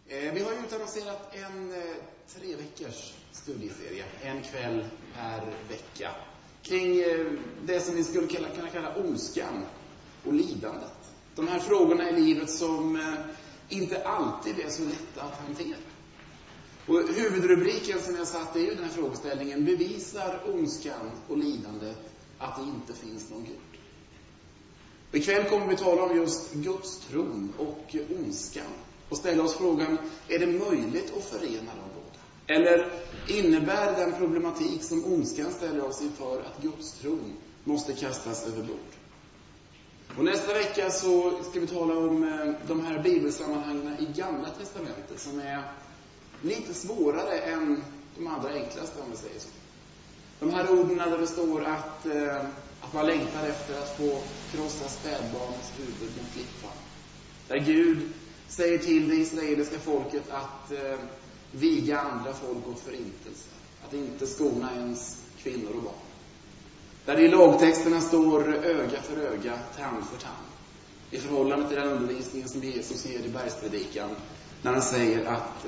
Vi har utannonserat en 3 veckors studieserie, en kväll per vecka, kring det som vi skulle kunna kalla ondskan och lidandet. De här frågorna i livet som inte alltid är så lätta att hantera. Och huvudrubriken som jag satt är ju den här frågeställningen: bevisar ondskan och lidandet att det inte finns någon Gud? Ikväll kommer vi tala om just Guds tron och ondskan och ställa oss frågan: är det möjligt att förena dem båda? Eller innebär den problematik som ondskan ställer oss inför att Guds tron måste kastas över bord? Och nästa vecka så ska vi tala om de här bibelsammanhangen i Gamla testamentet som är lite svårare än de andra enklaste, om vi säger så. De här orden där det står att man längtar efter att få krossa spädbarnets huvud med klippan. Där Gud säger till det israeliska folket att viga andra folk åt förintelse. Att inte skona ens kvinnor och barn. Där i lagtexterna står öga för öga, tand för tand. I förhållande till den undervisningen som Jesus ger i bergspredikan. När han säger att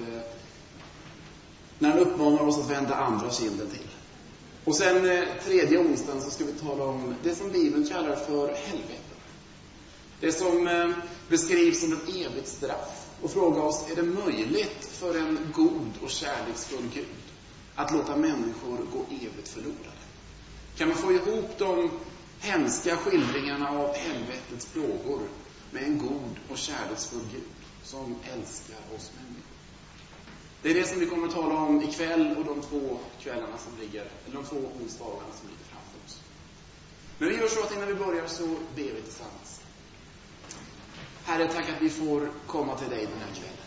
när han uppmanar oss att vända andra kinden till. Och sen tredje onsdagen så ska vi tala om det som Bibeln kallar för helvetet. Det som beskrivs som ett evigt straff. Och fråga oss: är det möjligt för en god och kärleksfull Gud att låta människor gå evigt förlorade? Kan man få ihop de hemska skildringarna av helvetets plågor med en god och kärleksfull Gud som älskar oss människor? Det är det som vi kommer att tala om ikväll och de 2 kvällarna som ligger, eller de 2 onsdagarna som ligger framför oss. Men vi gör så att innan vi börjar så ber vi tillsammans. Herre, tack att vi får komma till dig den här kvällen.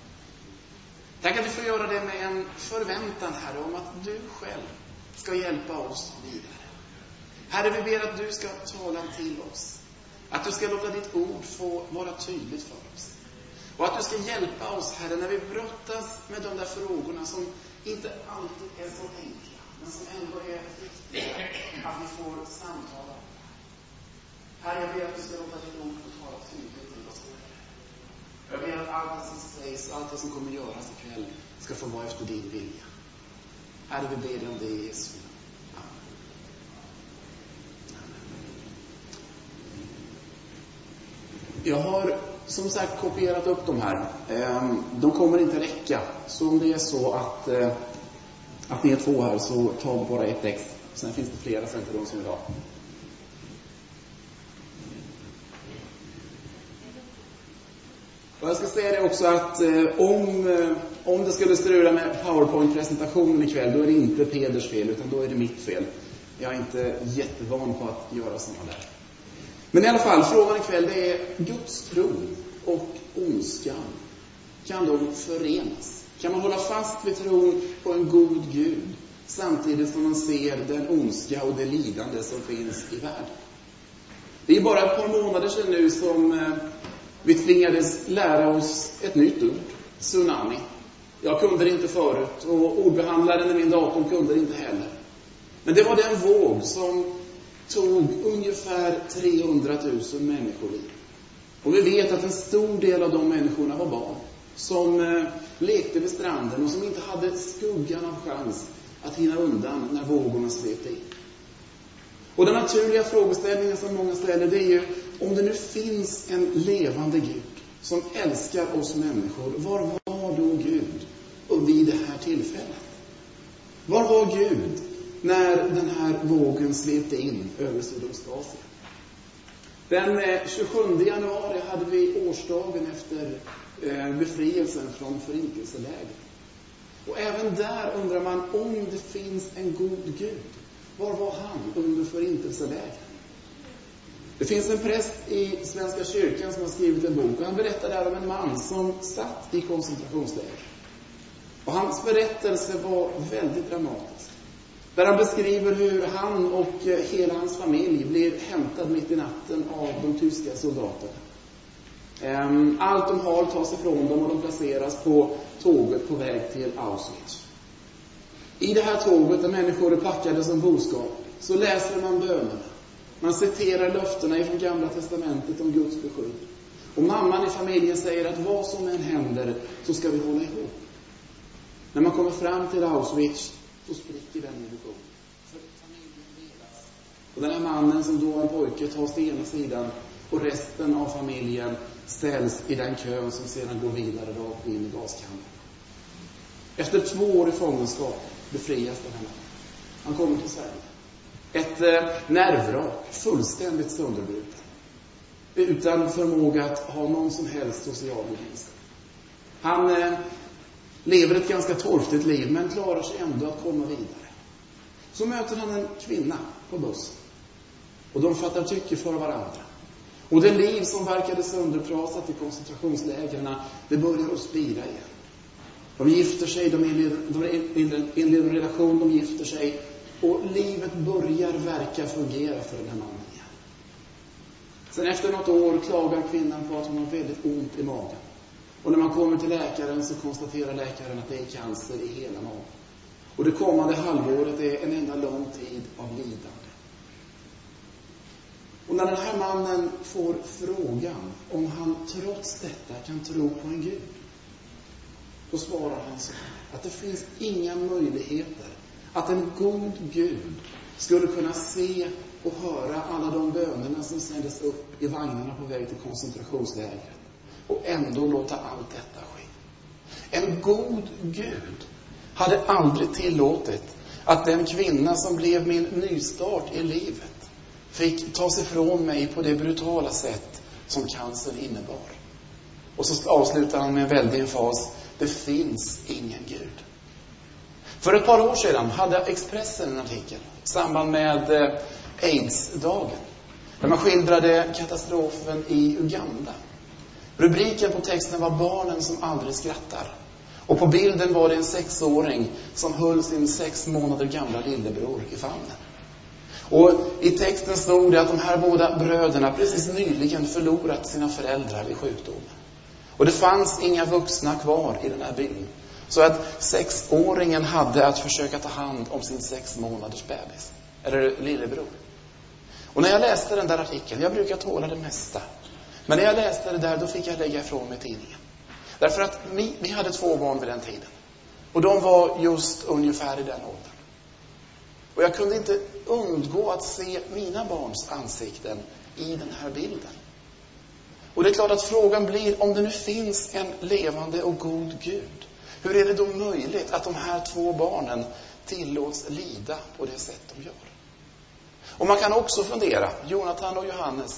Tack att vi får göra det med en förväntan, Herre, om att du själv ska hjälpa oss vidare. Herre, vi ber att du ska tala till oss. Att du ska låta ditt ord få vara tydligt för oss. Och att du ska hjälpa oss, Herre, när vi brottas med de där frågorna som inte alltid är så enkla, men som ändå är viktiga att vi får samtala om. Herre, jag ber att du ska låta ditt ord få tala tydligt till oss. Jag ber att allt det som sägs, allt det som kommer göras ikväll ska få vara efter din vilja. Herre, vi ber dig om det i Jesu namn. Jag har som sagt kopierat upp de här. De kommer inte räcka. Så om det är så att ni är 2 här, så ta bara ett text. Sen finns det flera sen till de som vill ha. Och jag ska säga det också att om det skulle strula med PowerPoint-presentationen ikväll, då är det inte Peders fel utan då är det mitt fel. Jag är inte jättevan på att göra sådana där. Men i alla fall, frågan ikväll det är: Guds tron och ondskan, kan de förenas? Kan man hålla fast vid tron på en god Gud samtidigt som man ser den ondska och det lidande som finns i världen? Det är bara ett par månader sedan nu som vi tvingades lära oss ett nytt ord: tsunami. Jag kunde det inte förut och ordbehandlaren i min dator kunde det inte heller. Men det var den våg som tog ungefär 300 000 människoliv. Och vi vet att en stor del av de människorna var barn som lekte vid stranden och som inte hade skuggan av chans att hinna undan när vågorna svepte in. Och den naturliga frågeställningen som många ställer, det är ju: om det nu finns en levande Gud som älskar oss människor, var var då Gud och vid det här tillfället? Var var Gud när den här vågen svepte in över Sydostasien? Den 27 januari hade vi årsdagen efter befrielsen från förintelseläger. Och även där undrar man: om det finns en god Gud, var var han under förintelseläger? Det finns en präst i Svenska kyrkan som har skrivit en bok och han berättar där om en man som satt i koncentrationsläger. Och hans berättelse var väldigt dramatisk. Där han beskriver hur han och hela hans familj blir hämtad mitt i natten av de tyska soldaterna. Allt de har tas ifrån dem och de placeras på tåget på väg till Auschwitz. I det här tåget där människor är packade som boskap så läser man bönerna. Man citerar löftena från Gamla testamentet om Guds beskydd. Och mamman i familjen säger att vad som än händer så ska vi hålla ihop. När man kommer fram till Auschwitz så spricker den illusionen. För familjen delas. Och den här mannen som då var en pojke tas till ena sidan och resten av familjen ställs i den kön som sedan går vidare rakt in i gaskammaren. Efter 2 år i fångenskap befrias den här mannen. Han kommer till Sverige. Ett nervrak, fullständigt sönderbruten. Utan förmåga att ha någon som helst social gemenskap. Han lever ett ganska torftigt liv men klarar sig ändå att komma vidare. Så möter han en kvinna på bussen. Och de fattar tycke för varandra. Och det liv som verkade söndertrasat i koncentrationslägren, det börjar att spira igen. De gifter sig, de inleder en relation, de gifter sig. Och livet börjar verka fungera för den här mannen igen. Sen efter något år klagar kvinnan på att hon har väldigt ont i magen. Och när man kommer till läkaren så konstaterar läkaren att det är cancer i hela magen. Och det kommande halvåret är en enda lång tid av lidande. Och när den här mannen får frågan om han trots detta kan tro på en Gud, då svarar han så att det finns inga möjligheter att en god Gud skulle kunna se och höra alla de bönerna som sändes upp i vagnarna på väg till koncentrationslägret och ändå låta allt detta ske. En god Gud hade aldrig tillåtit att den kvinna som blev min nystart i livet fick tas ifrån mig på det brutala sätt som cancer innebar. Och så avslutar han med en väldig emfas: det finns ingen Gud. För ett par år sedan hade Expressen en artikel i samband med AIDS-dagen, där man skildrade katastrofen i Uganda. Rubriken på texten var barnen som aldrig skrattar. Och på bilden var det en 6-åring som höll sin 6 månader gamla lillebror i famnen. Och i texten stod det att de här båda bröderna precis nyligen förlorat sina föräldrar i sjukdomen. Och det fanns inga vuxna kvar i den här bilden. Så att 6-åringen hade att försöka ta hand om sin 6 månaders bebis. Eller lillebror. Och när jag läste den där artikeln, jag brukar tåla det mesta. Men när jag läste det där, då fick jag lägga ifrån mig tidningen. Därför att vi hade 2 barn vid den tiden. Och de var just ungefär i den åldern. Och jag kunde inte undgå att se mina barns ansikten i den här bilden. Och det är klart att frågan blir, om det nu finns en levande och god Gud, hur är det då möjligt att de här 2 barnen tillåts lida på det sätt de gör? Och man kan också fundera, Jonathan och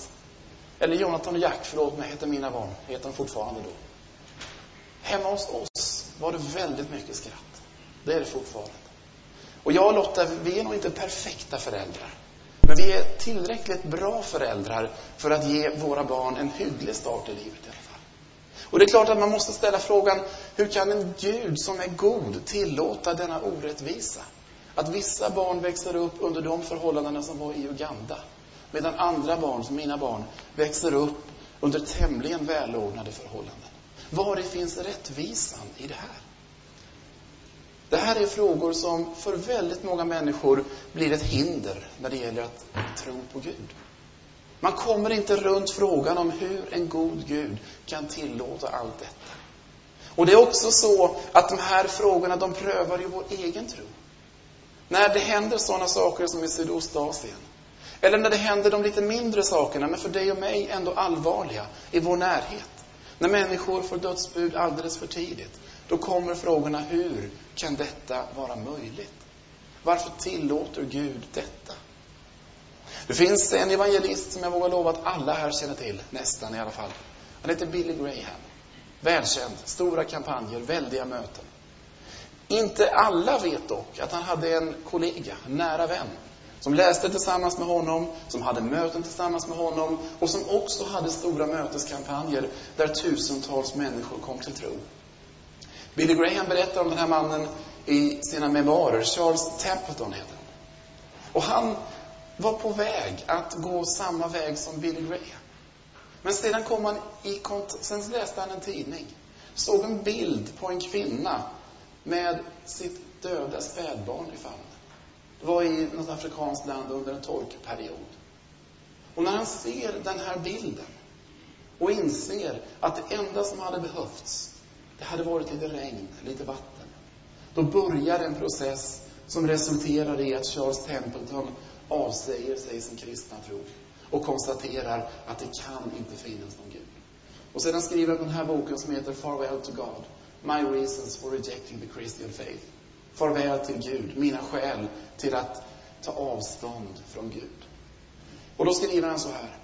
Jack, heter mina barn, heter de fortfarande då. Hemma hos oss var det väldigt mycket skratt. Det är det fortfarande. Och jag och Lotta, vi är nog inte perfekta föräldrar. Men vi är tillräckligt bra föräldrar för att ge våra barn en hygglig start i livet i alla fall. Och det är klart att man måste ställa frågan, hur kan en Gud som är god tillåta denna orättvisa? Att vissa barn växer upp under de förhållandena som var i Uganda, medan andra barn, som mina barn, växer upp under tämligen välordnade förhållanden. Var finns rättvisan i det här? Det här är frågor som för väldigt många människor blir ett hinder när det gäller att tro på Gud. Man kommer inte runt frågan om hur en god Gud kan tillåta allt detta. Och det är också så att de här frågorna, de prövar ju vår egen tro. När det händer sådana saker som i Sydostasien, eller när det händer de lite mindre sakerna, men för dig och mig ändå allvarliga, i vår närhet. När människor får dödsbud alldeles för tidigt, då kommer frågorna, hur kan detta vara möjligt? Varför tillåter Gud detta? Det finns en evangelist som jag vågar lova att alla här känner till, nästan i alla fall. Han heter Billy Graham. Välkänd, stora kampanjer, väldiga möten. Inte alla vet dock att han hade en kollega, en nära vän, som läste tillsammans med honom, som hade möten tillsammans med honom och som också hade stora möteskampanjer där tusentals människor kom till tro. Billy Graham berättar om den här mannen i sina memoarer. Charles Templeton heter han. Och han var på väg att gå samma väg som Billy Graham. Men sedan sen läste han en tidning. Såg en bild på en kvinna med sitt döda spädbarn i famnen. Det var i något afrikanskt land under en torkperiod. Och när han ser den här bilden och inser att det enda som hade behövts, det hade varit lite regn, lite vatten. Då börjar en process som resulterar i att Charles Templeton avsäger sig sin kristna tro och konstaterar att det kan inte finnas någon Gud. Och sedan skriver han den här boken som heter Farewell to God, My Reasons for Rejecting the Christian Faith. Farväl till Gud, mina skäl till att ta avstånd från Gud. Och då skriver han så här: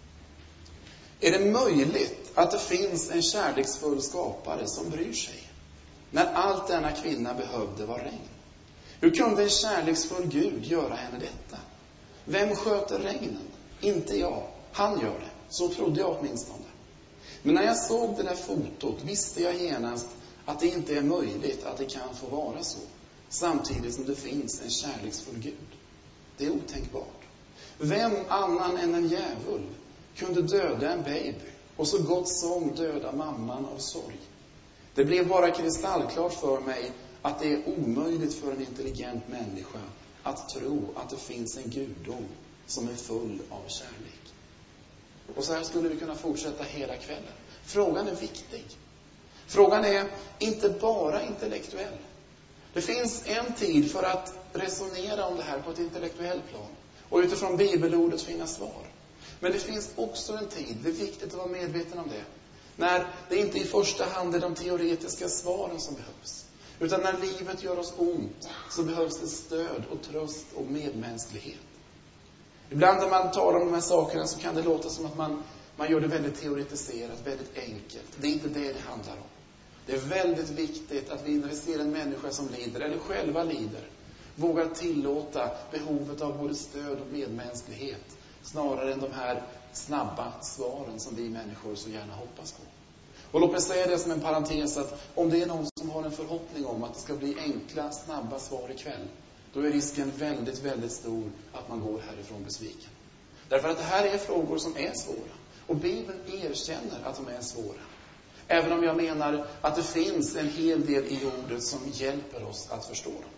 är det möjligt att det finns en kärleksfull skapare som bryr sig, när allt denna kvinna behövde var regn? Hur kunde en kärleksfull Gud göra henne detta? Vem sköter regnen? Inte jag. Han gör det. Så trodde jag åtminstone. Men när jag såg det där fotot visste jag genast att det inte är möjligt att det kan få vara så, samtidigt som det finns en kärleksfull Gud. Det är otänkbart. Vem annan än en djävul kunde döda en baby och så gott som döda mamman av sorg? Det blev bara kristallklart för mig att det är omöjligt för en intelligent människa att tro att det finns en gudom som är full av kärlek. Och så här skulle vi kunna fortsätta hela kvällen. Frågan är viktig. Frågan är inte bara intellektuell. Det finns en tid för att resonera om det här på ett intellektuellt plan och utifrån bibelordet finna svar. Men det finns också en tid, det är viktigt att vara medveten om det, när det inte i första hand är de teoretiska svaren som behövs. Utan när livet gör oss ont så behövs det stöd och tröst och medmänsklighet. Ibland när man talar om de här sakerna så kan det låta som att man gör det väldigt teoretiserat, väldigt enkelt. Det är inte det handlar om. Det är väldigt viktigt att vi när vi ser en människa som lider eller själva lider vågar tillåta behovet av både stöd och medmänsklighet snarare än de här snabba svaren som vi människor så gärna hoppas på. Och låt mig säga det som en parentes att om det är någon som har en förhoppning om att det ska bli enkla, snabba svar ikväll, då är risken väldigt, väldigt stor att man går härifrån besviken. Därför att det här är frågor som är svåra. Och Bibeln erkänner att de är svåra. Även om jag menar att det finns en hel del i ordet som hjälper oss att förstå dem.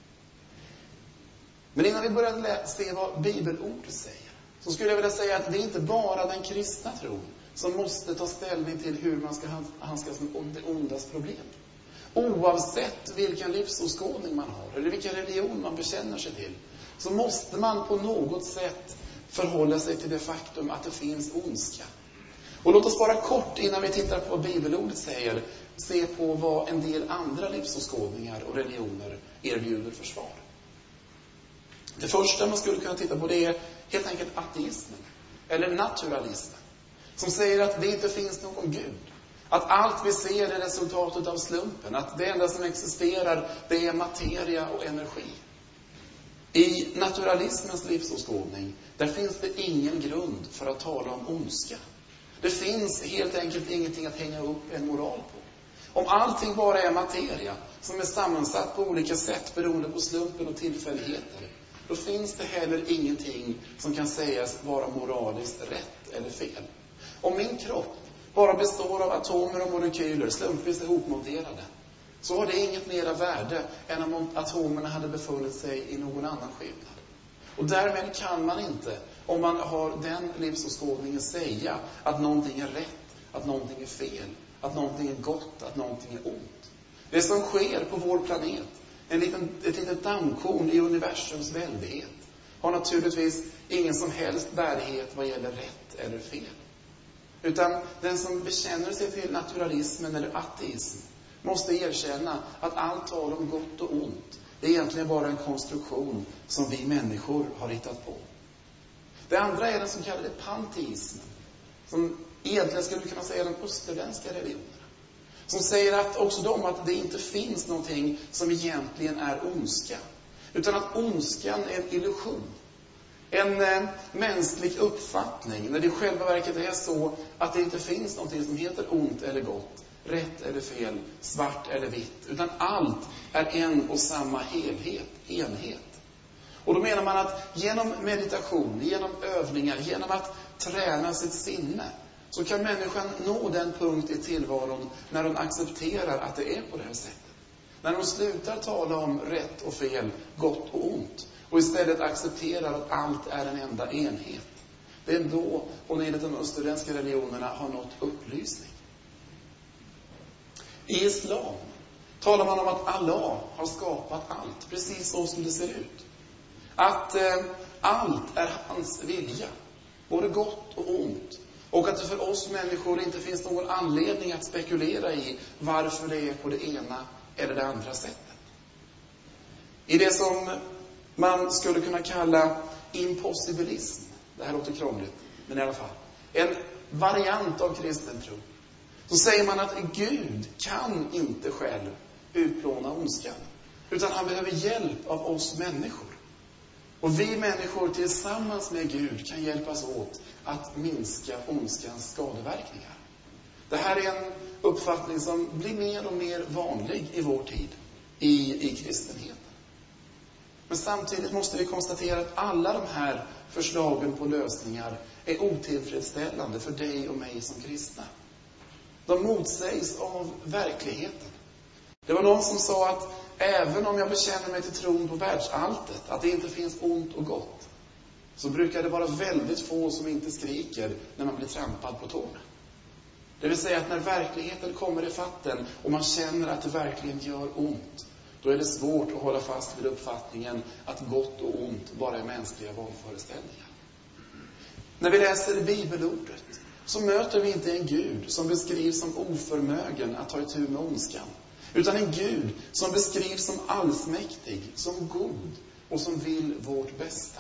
Men innan vi börjar se vad bibelordet säger, så skulle jag vilja säga att det är inte bara den kristna tron som måste ta ställning till hur man ska handskas med det ondas problem. Oavsett vilken livsåskådning man har eller vilken religion man bekänner sig till, så måste man på något sätt förhålla sig till det faktum att det finns ondska. Och låt oss bara kort innan vi tittar på vad bibelordet säger se på vad en del andra livsåskådningar och religioner erbjuder för svar. Det första man skulle kunna titta på det är helt enkelt ateismen eller naturalismen, som säger att det inte finns någon Gud. Att allt vi ser är resultatet av slumpen. Att det enda som existerar, det är materia och energi. I naturalismens livsåskådning, där finns det ingen grund för att tala om ondska. Det finns helt enkelt ingenting att hänga upp en moral på. Om allting bara är materia, som är sammansatt på olika sätt beroende på slumpen och tillfälligheter, då finns det heller ingenting som kan sägas vara moraliskt rätt eller fel. Om min kropp bara består av atomer och molekyler slumpvis ihopmonterade, så har det inget mera värde än om atomerna hade befunnit sig i någon annan skepnad. Och därmed kan man inte, om man har den livsåskådningen, säga att någonting är rätt, att någonting är fel, att någonting är gott, att någonting är ont. Det som sker på vår planet, ett litet dammkorn i universums väldighet, har naturligtvis ingen som helst bärighet vad gäller rätt eller fel. Utan den som bekänner sig till naturalismen eller ateism måste erkänna att allt tal om gott och ont, det är egentligen bara en konstruktion som vi människor har hittat på. Det andra är den som kallas panteismen, som egentligen skulle kunna säga den österländska religionerna. Som säger att också de att det inte finns någonting som egentligen är ondska. Utan att ondskan är en illusion. En mänsklig uppfattning när det i själva verket är så att det inte finns någonting som heter ont eller gott, rätt eller fel, svart eller vitt. Utan allt är en och samma enhet. Och då menar man att genom meditation, genom övningar, genom att träna sitt sinne, så kan människan nå den punkt i tillvaron när hon accepterar att det är på det här sättet. När hon slutar tala om rätt och fel, gott och ont, och istället accepterar att allt är en enda enhet. Det är då hon enligt de österländska religionerna har nått upplysning. I islam talar man om att Allah har skapat allt precis så som det ser ut. Att allt är hans vilja, både gott och ont. Och att det för oss människor inte finns någon anledning att spekulera i varför det är på det ena eller det andra sättet. I det som man skulle kunna kalla impossibilism, det här låter krångligt, men i alla fall, en variant av kristen tro, så säger man att Gud kan inte själv utplåna ondskan, utan han behöver hjälp av oss människor. Och vi människor tillsammans med Gud kan hjälpas åt att minska ondskans skadeverkningar. Det här är en uppfattning som blir mer och mer vanlig i vår tid i kristenheten. Men samtidigt måste vi konstatera att alla de här förslagen på lösningar är otillfredsställande för dig och mig som kristna. De motsägs av verkligheten. Det var någon som sa att även om jag bekänner mig till tron på världsalltet, att det inte finns ont och gott, så brukar det vara väldigt få som inte skriker när man blir trampad på tårna. Det vill säga att när verkligheten kommer i fatten och man känner att det verkligen gör ont, då är det svårt att hålla fast vid uppfattningen att gott och ont bara är mänskliga vanföreställningar. När vi läser bibelordet så möter vi inte en Gud som beskrivs som oförmögen att ta itu med ondskan, utan en Gud som beskrivs som allsmäktig, som god och som vill vårt bästa.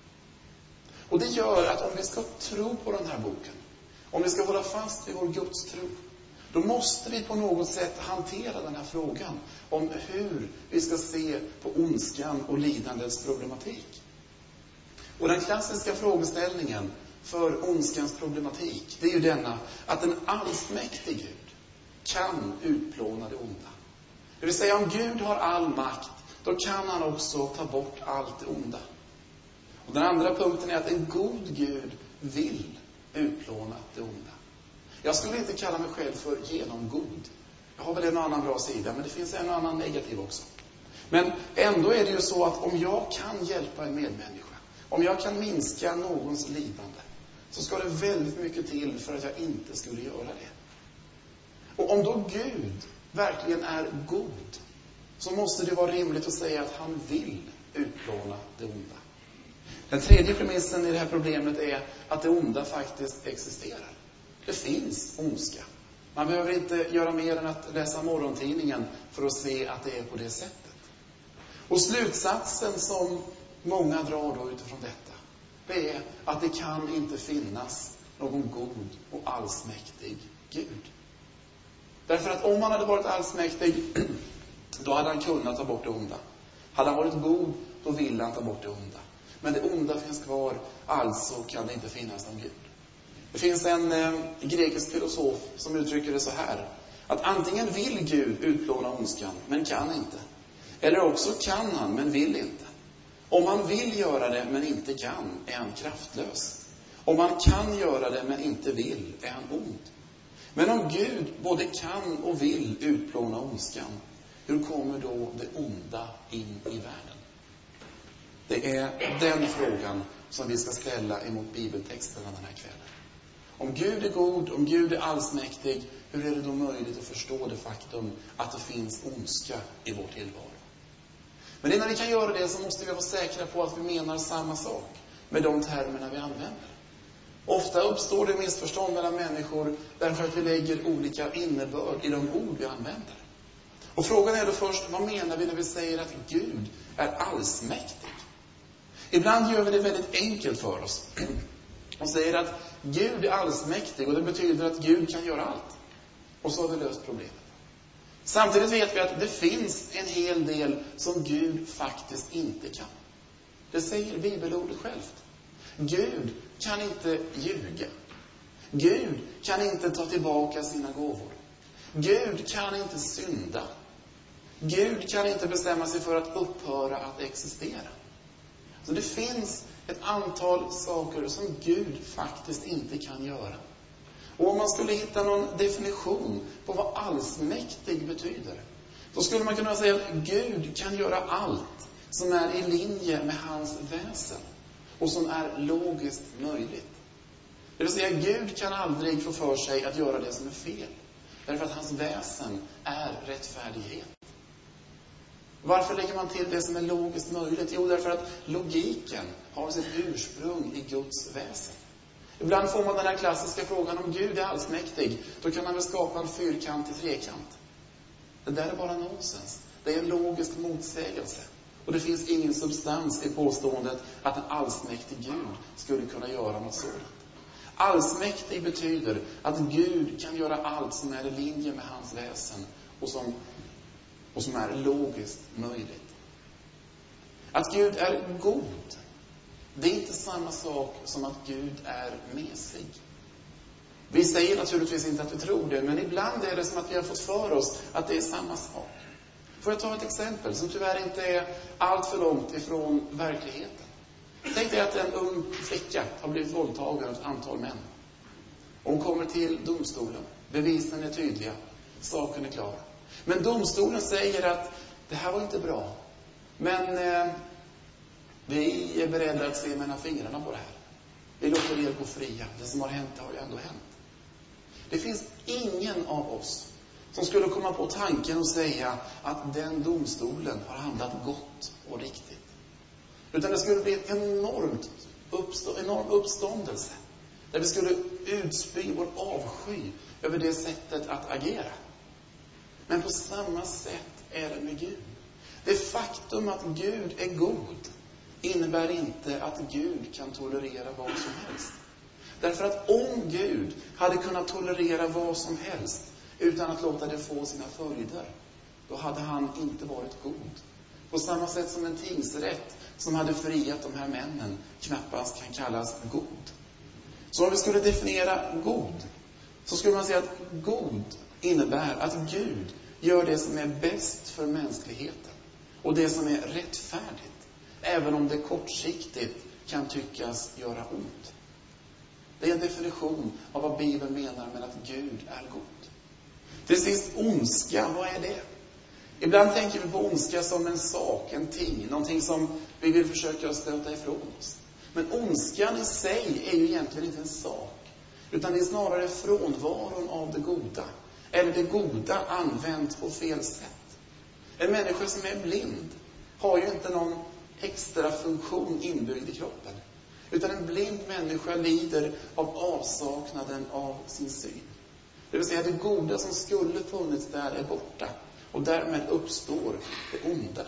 Och det gör att om vi ska tro på den här boken, om vi ska hålla fast vid vår Guds tro, då måste vi på något sätt hantera den här frågan om hur vi ska se på ondskan och lidandets problematik. Och den klassiska frågeställningen för ondskans problematik, det är ju denna, att en allsmäktig Gud kan utplåna det onda. Det vill säga, om Gud har all makt, då kan han också ta bort allt det onda. Och den andra punkten är att en god Gud vill utplåna det onda. Jag skulle inte kalla mig själv för genomgod. Jag har väl en annan bra sida, men det finns en annan negativ också. Men ändå är det ju så att om jag kan hjälpa en medmänniska, om jag kan minska någons lidande, så ska det väldigt mycket till för att jag inte skulle göra det. Och om då Gud verkligen är god, så måste det vara rimligt att säga att han vill utplåna det onda. Den tredje premissen i det här problemet är att det onda faktiskt existerar. Det finns ondska. Man behöver inte göra mer än att läsa morgontidningen för att se att det är på det sättet. Och slutsatsen som många drar då utifrån detta, det är att det kan inte finnas någon god och allsmäktig Gud. Därför att om han hade varit allsmäktig, då hade han kunnat ta bort det onda. Hade han varit god, då ville han ta bort det onda. Men det onda finns kvar, alltså kan det inte finnas någon Gud. Det finns en grekisk filosof som uttrycker det så här, att antingen vill Gud utplåna ondskan, men kan inte. Eller också kan han, men vill inte. Om han vill göra det, men inte kan, är han kraftlös. Om han kan göra det, men inte vill, är han ond. Men om Gud både kan och vill utplåna ondskan, hur kommer då det onda in i världen? Det är den frågan som vi ska ställa emot bibeltexterna den här kvällen. Om Gud är god, om Gud är allsmäktig, hur är det då möjligt att förstå det faktum att det finns ondska i vår tillvaro? Men innan vi kan göra det så måste vi vara säkra på att vi menar samma sak med de termerna vi använder. Ofta uppstår det missförstånd mellan människor därför att vi lägger olika innebörd i de ord vi använder. Och frågan är då först, vad menar vi när vi säger att Gud är allsmäktig? Ibland gör vi det väldigt enkelt för oss och säger att Gud är allsmäktig och det betyder att Gud kan göra allt. Och så har vi löst problemet. Samtidigt vet vi att det finns en hel del som Gud faktiskt inte kan. Det säger bibelordet självt. Gud kan inte ljuga. Gud kan inte ta tillbaka sina gåvor. Gud kan inte synda. Gud kan inte bestämma sig för att upphöra att existera. Så det finns ett antal saker som Gud faktiskt inte kan göra. Och om man skulle hitta någon definition på vad allsmäktig betyder, då skulle man kunna säga att Gud kan göra allt som är i linje med hans väsen och som är logiskt möjligt. Det vill säga, Gud kan aldrig få för sig att göra det som är fel. Därför att hans väsen är rättfärdighet. Varför lägger man till det som är logiskt möjligt? Jo, därför att logiken har sitt ursprung i Guds väsen. Ibland får man den här klassiska frågan, om Gud är allsmäktig, då kan man väl skapa en fyrkantig trekant. Det där är bara nonsens. Det är en logisk motsägelse. Och det finns ingen substans i påståendet att en allsmäktig Gud skulle kunna göra något sådant. Allsmäktig betyder att Gud kan göra allt som är i linje med hans väsen och som är logiskt möjligt. Att Gud är god, det är inte samma sak som att Gud är mesig. Vi säger naturligtvis inte att vi tror det, men ibland är det som att vi har fått för oss att det är samma sak. Får jag ta ett exempel som tyvärr inte är allt för långt ifrån verkligheten. Tänk dig att en ung flicka har blivit våldtagen av ett antal män. Hon kommer till domstolen. Bevisen är tydliga. Saken är klar. Men domstolen säger att det här var inte bra. Men vi är beredda att se mellan fingrarna på det här. Vi låter er gå fria. Det som har hänt har ju ändå hänt. Det finns ingen av oss som skulle komma på tanken och säga att den domstolen har handlat gott och riktigt. Utan det skulle bli en enorm uppståndelse. Där vi skulle utspy vår avsky över det sättet att agera. Men på samma sätt är det med Gud. Det faktum att Gud är god innebär inte att Gud kan tolerera vad som helst. Därför att om Gud hade kunnat tolerera vad som helst utan att låta det få sina följder, då hade han inte varit god. På samma sätt som en tingsrätt som hade friat de här männen knappast kan kallas god. Så om vi skulle definiera god, så skulle man säga att god innebär att Gud gör det som är bäst för mänskligheten och det som är rättfärdigt, även om det kortsiktigt kan tyckas göra ont. Det är en definition av vad Bibeln menar med att Gud är god. Till sist, ondska, vad är det? Ibland tänker vi på ondska som en sak, en ting, någonting som vi vill försöka stöta ifrån oss. Men ondskan i sig är ju egentligen inte en sak, utan det är snarare frånvaron av det goda. Eller det goda använt på fel sätt. En människa som är blind har ju inte någon extra funktion inbyggd i kroppen. Utan en blind människa lider av avsaknaden av sin syn. Det vill säga, det goda som skulle funnits där är borta. Och därmed uppstår det onda.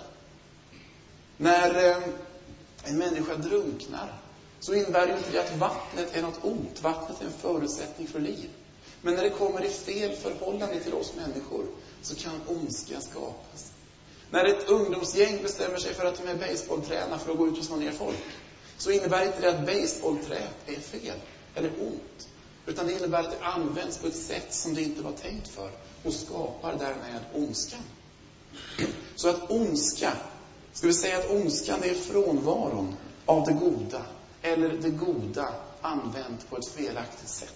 När en människa drunknar, så innebär det inte det att vattnet är något ont. Vattnet är en förutsättning för liv. Men när det kommer i fel förhållande till oss människor, så kan ondska skapas. När ett ungdomsgäng bestämmer sig för att de är baseballtränare för att gå ut och slå ner folk, så innebär inte det att baseballträet är fel eller ont. Utan det innebär att det används på ett sätt som det inte var tänkt för och skapar därmed ondskan. Så att ondska, ska vi säga att ondskan är frånvaron av det goda, eller det goda använt på ett felaktigt sätt.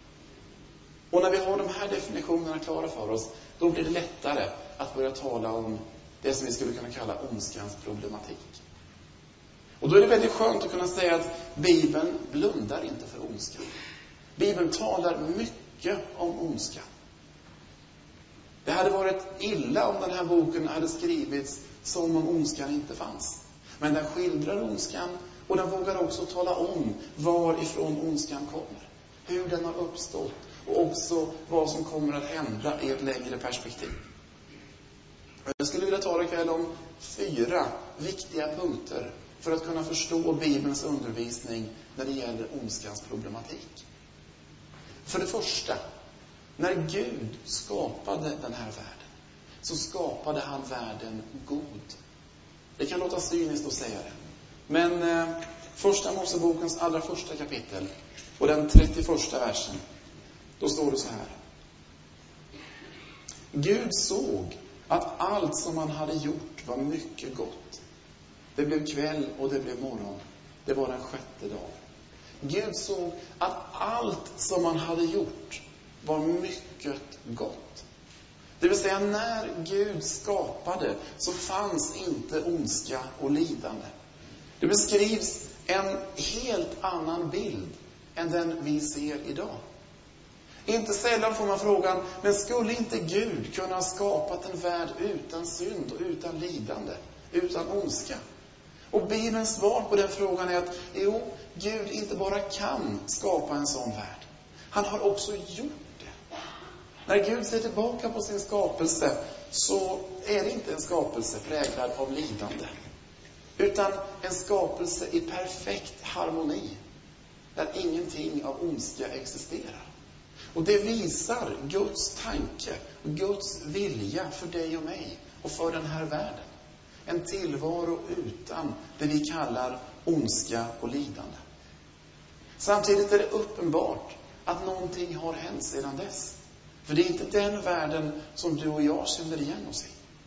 Och när vi har de här definitionerna klara för oss, då blir det lättare att börja tala om det som vi skulle kunna kalla ondskans problematik. Och då är det väldigt skönt att kunna säga att Bibeln blundar inte för ondskan. Bibeln talar mycket om ondskan. Det hade varit illa om den här boken hade skrivits som om ondskan inte fanns. Men den skildrar ondskan, och den vågar också tala om varifrån ondskan kommer. Hur den har uppstått, och också vad som kommer att hända i ett längre perspektiv. Jag skulle vilja tala ikväll om 4 viktiga punkter för att kunna förstå Bibelns undervisning när det gäller ondskans problematik. För det första, när Gud skapade den här världen, så skapade han världen god. Det kan låta cyniskt att säga det. Men första Mosebokens allra första kapitel och den 31:a versen, då står det så här. Gud såg att allt som han hade gjort var mycket gott. Det blev kväll och det blev morgon. Det var den 6:e dagen. Gud såg att allt som han hade gjort var mycket gott. Det vill säga, när Gud skapade så fanns inte ondska och lidande. Det beskrivs en helt annan bild än den vi ser idag. Inte sällan får man frågan, men skulle inte Gud kunna ha skapat en värld utan synd och utan lidande, utan ondska? Och Bibelns svar på den frågan är att Gud inte bara kan skapa en sån värld. Han har också gjort det. När Gud ser tillbaka på sin skapelse så är det inte en skapelse präglad av lidande, utan en skapelse i perfekt harmoni, där ingenting av ondska existerar. Och det visar Guds tanke och Guds vilja för dig och mig och för den här världen. En tillvaro utan det vi kallar ondska och lidande. Samtidigt är det uppenbart att någonting har hänt sedan dess. För det är inte den världen som du och jag känner igen oss i.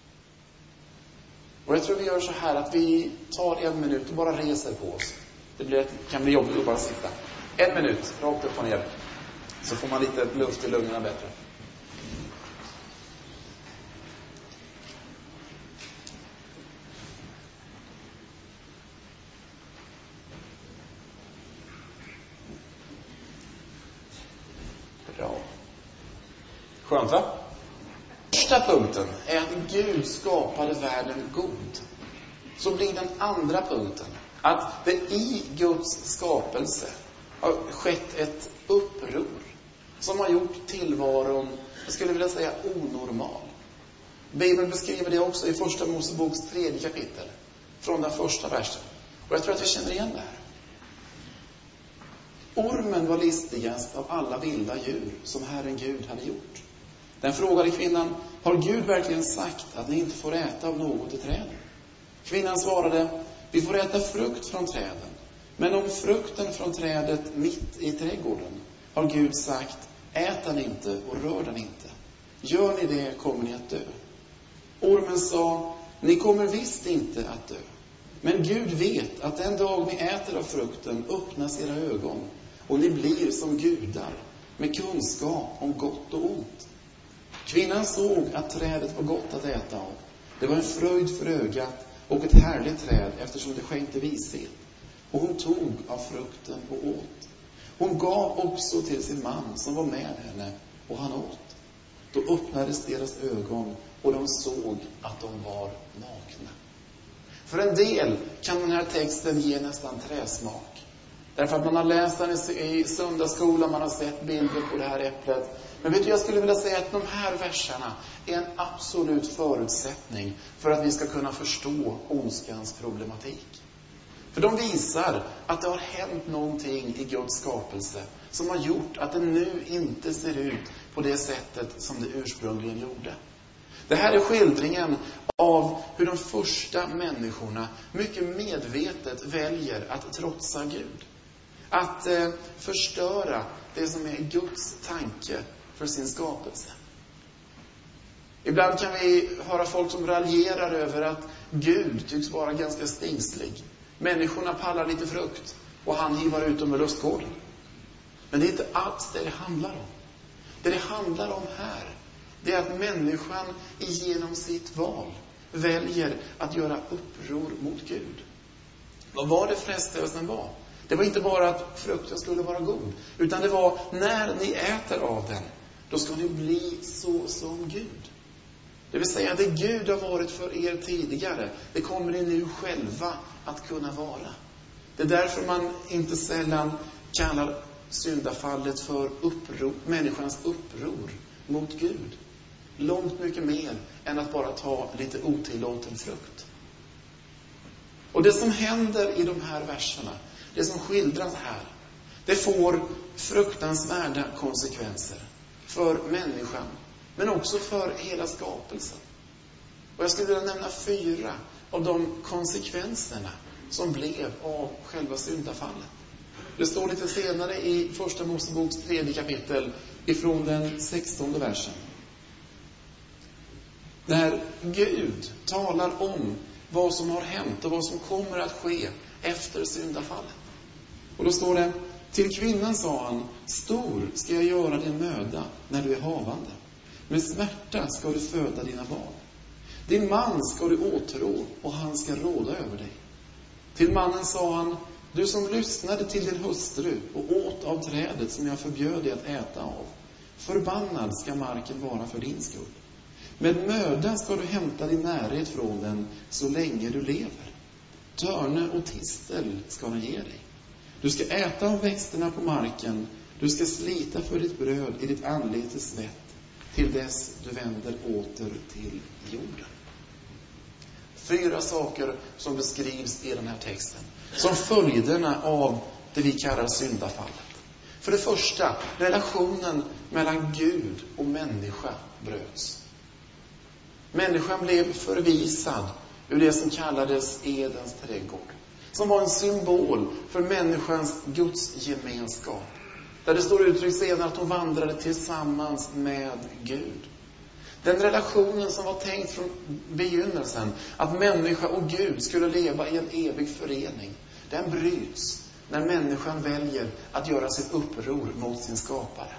Och jag tror vi gör så här att vi tar 1 minut och bara reser på oss. Kan bli jobbigt att bara sitta. 1 minut, rakt upp och ner. Så får man lite luft i lungorna bättre. Bra. Skönt, va? Första punkten är att Gud skapade världen god. Så blir den andra punkten att det i Guds skapelse har skett ett uppror som har gjort tillvaron, jag skulle vilja säga, onormal. Bibeln beskriver det också i första Moseboks 3 kapitel, från den första versen. Och jag tror att vi känner igen det här. Ormen var listigast av alla vilda djur som Herren Gud hade gjort. Den frågade kvinnan, har Gud verkligen sagt att ni inte får äta av något i träden? Kvinnan svarade, vi får äta frukt från träden. Men om frukten från trädet mitt i trädgården har Gud sagt, ät den inte och rör den inte. Gör ni det kommer ni att dö. Ormen sa, ni kommer visst inte att dö. Men Gud vet att den dag ni äter av frukten öppnas era ögon och ni blir som gudar med kunskap om gott och ont. Kvinnan såg att trädet var gott att äta av. Det var en fröjd för ögat och ett härligt träd eftersom det skänkte vishet. Och hon tog av frukten och åt. Hon gav också till sin man som var med henne och han åt. Då öppnades deras ögon och de såg att de var nakna. För en del kan den här texten ge nästan träsmak. Därför att man har läst den i söndagsskolan, man har sett bilder på det här äpplet. Men vet du, jag skulle vilja säga att de här verserna är en absolut förutsättning för att vi ska kunna förstå ondskans problematik. För de visar att det har hänt någonting i Guds skapelse som har gjort att det nu inte ser ut på det sättet som det ursprungligen gjorde. Det här är skildringen av hur de första människorna mycket medvetet väljer att trotsa Gud. Att förstöra det som är Guds tanke för sin skapelse. Ibland kan vi höra folk som raljerar över att Gud tycks vara ganska stingslig. Människorna pallar lite frukt och han hivar ut dem i lustgården. Men det är inte alls det handlar om. Det handlar om här, det är att människan genom sitt val väljer att göra uppror mot Gud. Vad var det frestelsen var? Det var inte bara att frukten skulle vara god, utan det var när ni äter av den, då ska ni bli så som Gud. Det vill säga, det Gud har varit för er tidigare, det kommer ni nu själva att kunna vara. Det är därför man inte sällan kallar syndafallet för människans uppror mot Gud. Långt mycket mer än att bara ta lite otillåten frukt. Och det som händer i de här verserna, det som skildras här, det får fruktansvärda konsekvenser för människan, men också för hela skapelsen. Och jag skulle vilja nämna 4 av de konsekvenserna som blev av själva syndafallet. Det står lite senare i första Moseboks 3 kapitel ifrån den 16:e versen. Där Gud talar om vad som har hänt och vad som kommer att ske efter syndafallet. Och då står det, till kvinnan sa han, stor ska jag göra din möda när du är havande. Med smärta ska du föda dina barn. Din man ska du åtrå och han ska råda över dig. Till mannen sa han, Du som lyssnade till din hustru och åt av trädet som jag förbjöd dig att äta av. Förbannad ska marken vara för din skull. Med möda ska du hämta din närhet från den så länge du lever. Törne och tistel ska den ge dig. Du ska äta av växterna på marken. Du ska slita för ditt bröd i ditt anletes svett till dess du vänder åter till jorden. 4 saker som beskrivs i den här texten som följderna av det vi kallar syndafallet. För det första, relationen mellan Gud och människa bröts. Människan blev förvisad ur det som kallades Edens trädgård, som var en symbol för människans Guds gemenskap. Där det står uttryckt senare att hon vandrade tillsammans med Gud. Den relationen som var tänkt från begynnelsen, att människa och Gud skulle leva i en evig förening, den bryts när människan väljer att göra sitt uppror mot sin skapare.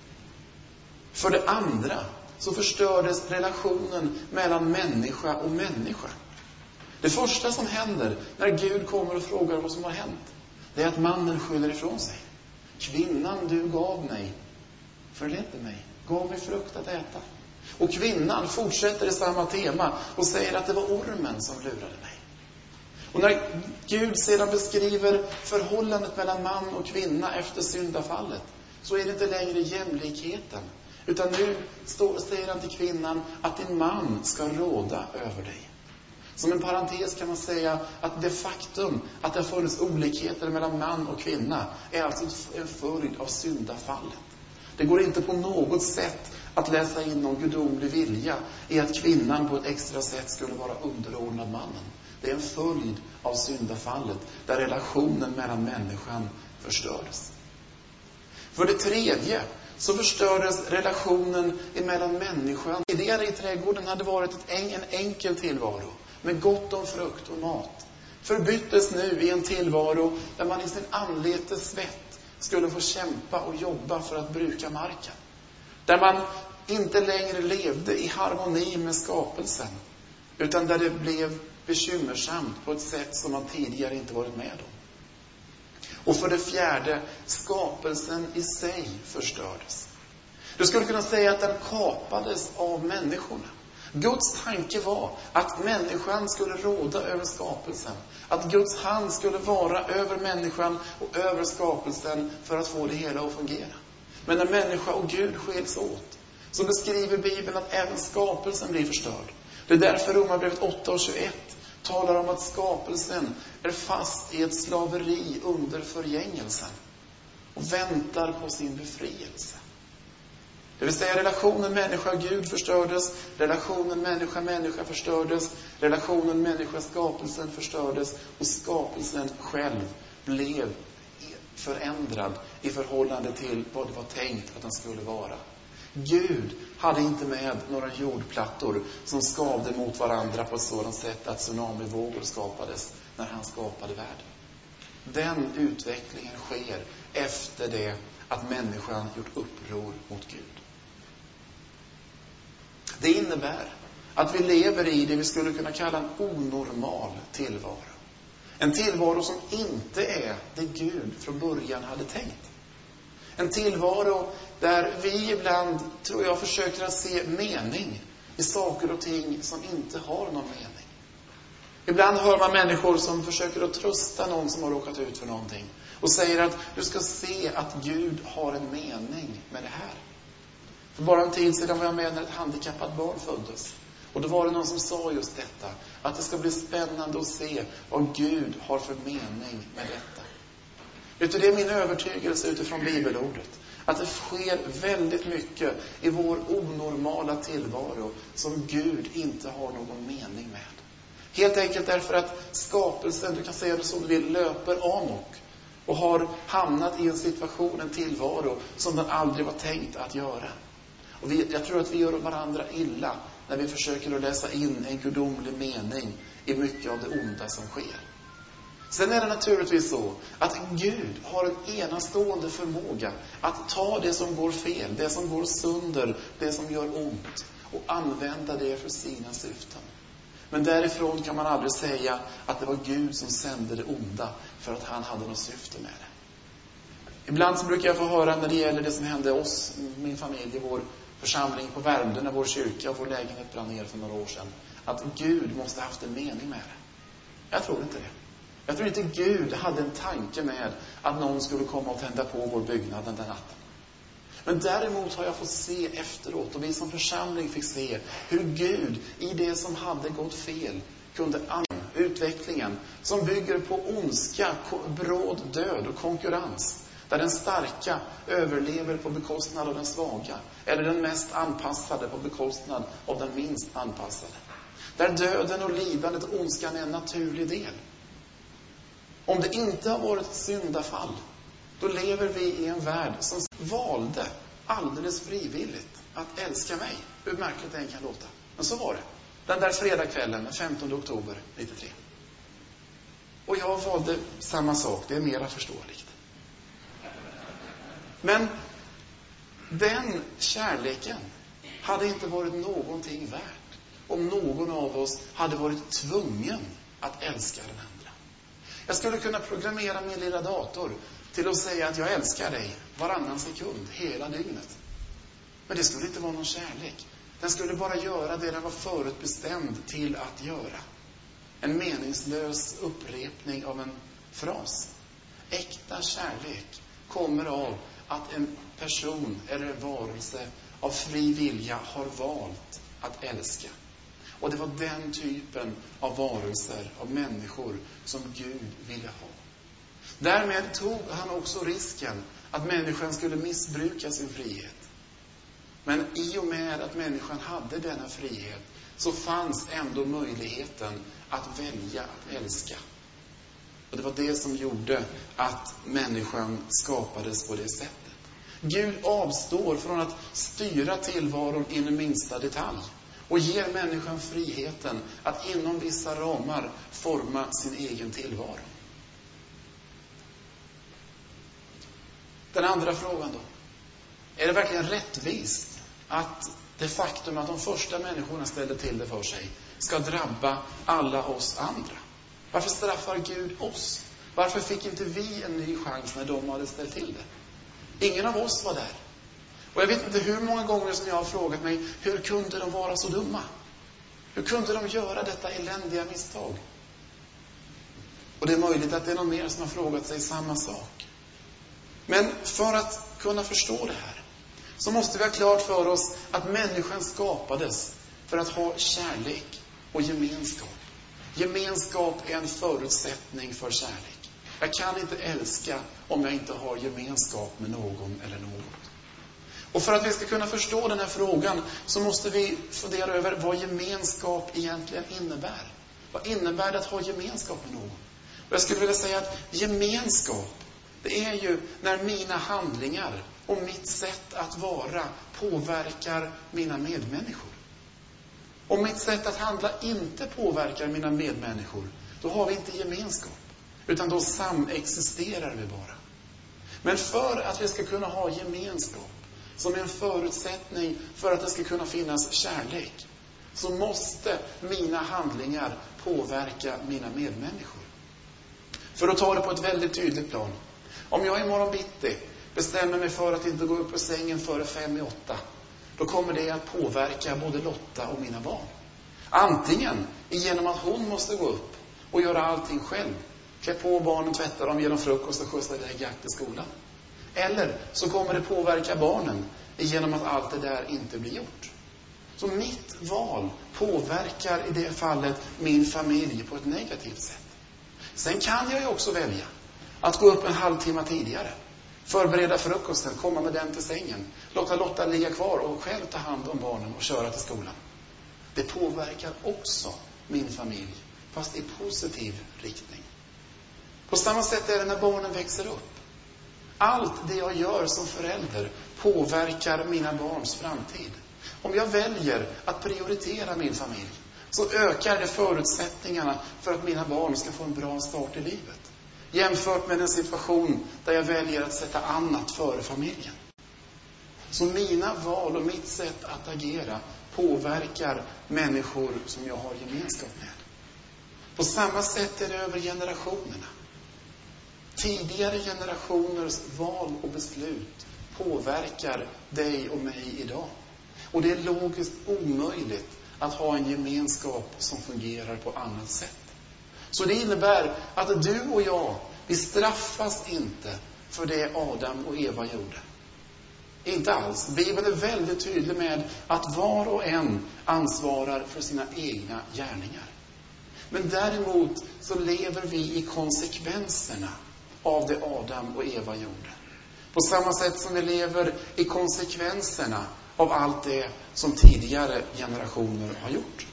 För det andra så förstördes relationen mellan människa och människa. Det första som händer när Gud kommer och frågar vad som har hänt, det är att mannen skyller ifrån sig. Kvinnan du gav mig förledde mig, gav mig frukt att äta. Och kvinnan fortsätter i samma tema och säger att det var ormen som lurade mig. Och när Gud sedan beskriver förhållandet mellan man och kvinna efter syndafallet, så är det inte längre jämlikheten. Utan nu säger han till kvinnan att din man ska råda över dig. Som en parentes kan man säga att det faktum att det har funnits olikheter mellan man och kvinna är alltså en följd av syndafallet. Det går inte på något sätt att läsa in någon gudomlig vilja i att kvinnan på ett extra sätt skulle vara underordnad mannen. Det är en följd av syndafallet där relationen mellan människan förstördes. För det tredje så förstördes relationen mellan människan. Tidigare i trädgården hade varit en enkel tillvaro med gott om frukt och mat. Förbyttes nu i en tillvaro där man i sin anletes svett skulle få kämpa och jobba för att bruka marken. Där man inte längre levde i harmoni med skapelsen, utan där det blev bekymmersamt på ett sätt som man tidigare inte varit med om. Och för det fjärde, skapelsen i sig förstördes. Du skulle kunna säga att den kapades av människorna. Guds tanke var att människan skulle råda över skapelsen. Att Guds hand skulle vara över människan och över skapelsen för att få det hela att fungera. Men när människa och Gud skiljs åt, så beskriver Bibeln att även skapelsen blir förstörd. Det är därför Romarbrevet 8:21 talar om att skapelsen är fast i ett slaveri under förgängelsen och väntar på sin befrielse. Det vill säga relationen människa-Gud förstördes, relationen människa-människa förstördes, relationen människa-skapelsen förstördes och skapelsen själv blev förändrad i förhållande till vad det var tänkt att den skulle vara. Gud hade inte med några jordplattor som skavde mot varandra på ett sådant sätt att tsunamivågor skapades när han skapade världen. Den utvecklingen sker efter det att människan gjort uppror mot Gud. Det innebär att vi lever i det vi skulle kunna kalla en onormal tillvaro. En tillvaro som inte är det Gud från början hade tänkt. En tillvaro där vi ibland, tror jag, försöker att se mening i saker och ting som inte har någon mening. Ibland hör man människor som försöker att trösta någon som har råkat ut för någonting och säger att du ska se att Gud har en mening med det här. För bara en tid sedan var jag med när ett handikappat barn föddes. Och då var det någon som sa just detta, att det ska bli spännande att se vad Gud har för mening med detta. Vet du, det är min övertygelse utifrån bibelordet. Att det sker väldigt mycket i vår onormala tillvaro som Gud inte har någon mening med. Helt enkelt därför att skapelsen, du kan säga det som du vill, löper amok. Och har hamnat i en situation, en tillvaro som den aldrig var tänkt att göra. Och jag tror att vi gör varandra illa när vi försöker att läsa in en gudomlig mening i mycket av det onda som sker. Sen är det naturligtvis så att Gud har en enastående förmåga att ta det som går fel, det som går sönder, det som gör ont och använda det för sina syften. Men därifrån kan man aldrig säga att det var Gud som sände det onda för att han hade något syfte med det. Ibland så brukar jag få höra när det gäller det som hände oss, min familj, vår församling på Värmdö, när vår kyrka och vår lägenhet brann ner för några år sedan, att Gud måste ha haft en mening med det. Jag tror inte det. Jag tror inte Gud hade en tanke med att någon skulle komma och tända på vår byggnad den där natten. Men däremot har jag fått se efteråt, och vi som församling fick se, hur Gud i det som hade gått fel kunde utvecklingen som bygger på ondska, bråd död och konkurrens. Där den starka överlever på bekostnad av den svaga. Eller den mest anpassade på bekostnad av den minst anpassade. Där döden och lidandet och ondskan är en naturlig del. Om det inte har varit ett syndafall, då lever vi i en värld som valde alldeles frivilligt att älska mig. Hur märkligt det än kan låta. Men så var det. Den där fredagskvällen, den 15 oktober 93. Och jag valde samma sak. Det är mera förståeligt. Men den kärleken hade inte varit någonting värt om någon av oss hade varit tvungen att älska den andra. Jag skulle kunna programmera min lilla dator till att säga att jag älskar dig varannan sekund, hela dygnet. Men det skulle inte vara någon kärlek. Den skulle bara göra det den var förutbestämd till att göra. En meningslös upprepning av en fras. Äkta kärlek kommer av att en person eller en varelse av fri vilja har valt att älska. Och det var den typen av varelser, av människor, som Gud ville ha. Därmed tog han också risken att människan skulle missbruka sin frihet. Men i och med att människan hade denna frihet så fanns ändå möjligheten att välja att älska. Och det var det som gjorde att människan skapades på det sättet. Gud avstår från att styra tillvaron in i minsta detalj och ger människan friheten att inom vissa ramar forma sin egen tillvaro. Den andra frågan då. Är det verkligen rättvist att det faktum att de första människorna ställde till det för sig ska drabba alla oss andra? Varför straffar Gud oss? Varför fick inte vi en ny chans när de hade ställt till det? Ingen av oss var där. Och jag vet inte hur många gånger som jag har frågat mig, hur kunde de vara så dumma? Hur kunde de göra detta eländiga misstag? Och det är möjligt att det är någon mer som har frågat sig samma sak. Men för att kunna förstå det här så måste vi ha klart för oss att människan skapades för att ha kärlek och gemenskap. Gemenskap är en förutsättning för kärlek. Jag kan inte älska om jag inte har gemenskap med någon eller något. Och för att vi ska kunna förstå den här frågan så måste vi fundera över vad gemenskap egentligen innebär. Vad innebär det att ha gemenskap med någon? Och jag skulle vilja säga att gemenskap, det är ju när mina handlingar och mitt sätt att vara påverkar mina medmänniskor. Om mitt sätt att handla inte påverkar mina medmänniskor, då har vi inte gemenskap. Utan då samexisterar vi bara. Men för att vi ska kunna ha gemenskap, som är en förutsättning för att det ska kunna finnas kärlek, så måste mina handlingar påverka mina medmänniskor. För att ta det på ett väldigt tydligt plan. Om jag imorgon bitti bestämmer mig för att inte gå upp på sängen före 5:08, då kommer det att påverka både Lotta och mina barn. Antingen genom att hon måste gå upp och göra allting själv. Klä på barnen, tvätta dem, ge dem frukost och skjutsa iväg Jack till skolan. Eller så kommer det påverka barnen genom att allt det där inte blir gjort. Så mitt val påverkar i det fallet min familj på ett negativt sätt. Sen kan jag ju också välja att gå upp en halvtimme tidigare. Förbereda frukosten, komma med den till sängen. Låta Lotta ligga kvar och själv ta hand om barnen och köra till skolan. Det påverkar också min familj, fast i positiv riktning. På samma sätt är det när barnen växer upp. Allt det jag gör som förälder påverkar mina barns framtid. Om jag väljer att prioritera min familj så ökar det förutsättningarna för att mina barn ska få en bra start i livet. Jämfört med en situation där jag väljer att sätta annat före familjen. Så mina val och mitt sätt att agera påverkar människor som jag har gemenskap med. På samma sätt är det över generationerna. Tidigare generationers val och beslut påverkar dig och mig idag. Och det är logiskt omöjligt att ha en gemenskap som fungerar på annat sätt. Så det innebär att du och jag, vi straffas inte för det Adam och Eva gjorde. Inte alls. Bibeln är väldigt tydlig med att var och en ansvarar för sina egna gärningar. Men däremot så lever vi i konsekvenserna av det Adam och Eva gjorde. På samma sätt som vi lever i konsekvenserna av allt det som tidigare generationer har gjort.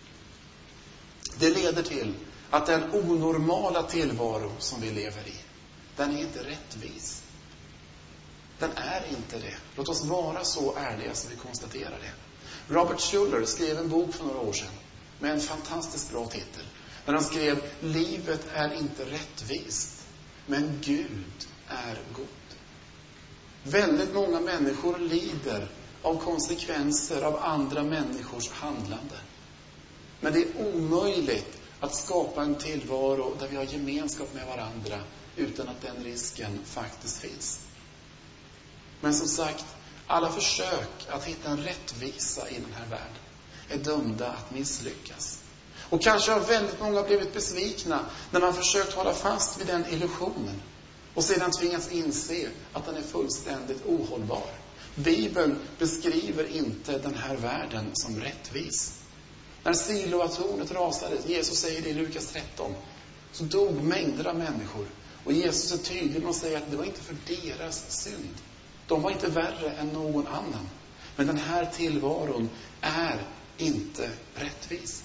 Det leder till att den onormala tillvaro som vi lever i, den är inte rättvis. Den är inte det. Låt oss vara så ärliga så vi konstaterar det. Robert Schuller skrev en bok för några år sedan med en fantastiskt bra titel. Där han skrev: livet är inte rättvist, men Gud är god. Väldigt många människor lider av konsekvenser av andra människors handlande. Men det är omöjligt att skapa en tillvaro där vi har gemenskap med varandra utan att den risken faktiskt finns. Men som sagt, alla försök att hitta en rättvisa i den här världen är dömda att misslyckas. Och kanske har väldigt många blivit besvikna när man försökt hålla fast vid den illusionen och sedan tvingats inse att den är fullständigt ohållbar. Bibeln beskriver inte den här världen som rättvis. När Siloatornet rasade, Jesus säger det i Lukas 13, så dog mängder av människor. Och Jesus är tydlig med att säga att det var inte för deras synd. De var inte värre än någon annan. Men den här tillvaron är inte rättvis.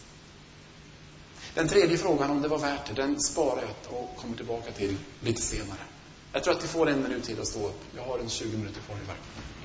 Den tredje frågan, om det var värt det, den sparar jag och kommer tillbaka till lite senare. Jag tror att vi får 1 minut till att stå upp. Jag har 20 minuter kvar i verket.